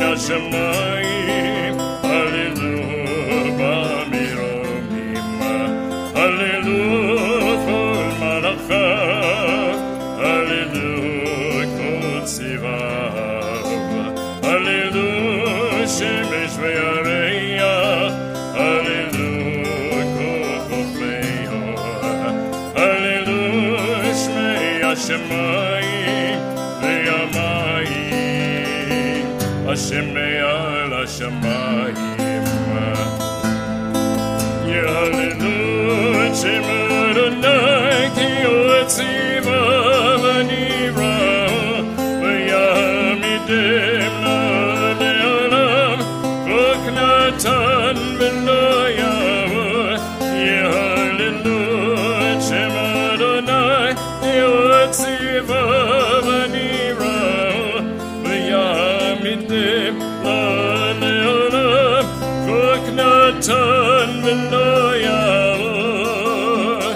Shamayim, Hallelujah, Bamiromim, Hallelujah, Kol Malachah, Hallelujah, Kol Tzivav, Hallelujah, Shemesh ve'Yareya, Hallelujah, Kol Chofeyo, Hallelujah, Shmei Hashemayim ve'Yamayim. Hashem me'al hashamayim, Hallelujah, Shem Adonai ki yotziva v'nira, v'yamidem le'olam, chok natan v'lo yavor, Hallelujah, Shem Adonai ki yotziva v'nira, v'yamidem le'olam, chok natan v'lo yavor.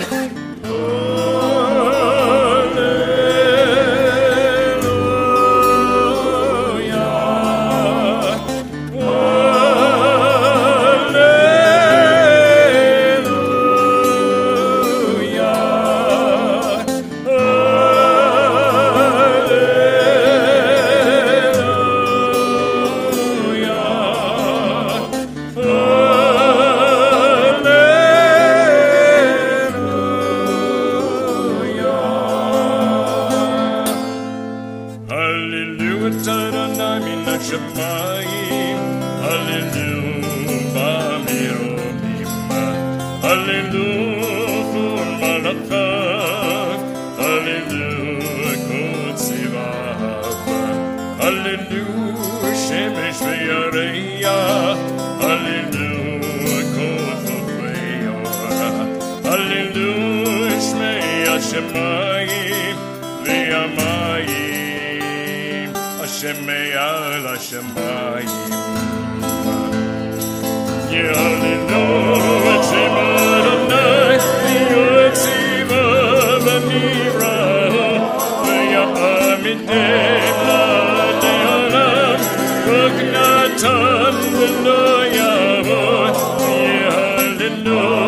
Hallelujah, Adonai min hashamayim, Hallelujah, Bamiromim, Hallelujah, Kol Malachah, Hallelujah, Kol Tzivav, Hallelujah, Shemesh ve'Yareya, Hallelujah, Kol Chofeyo, Hallelujah, Shmei Hashemayim ve'Yamayim. Hashem me'al hashamayim, Hallelujah, Shem Adonai ki yotziva v'nira, v'yamidem le'olam, chok natan v'lo yavor, Hallelujah.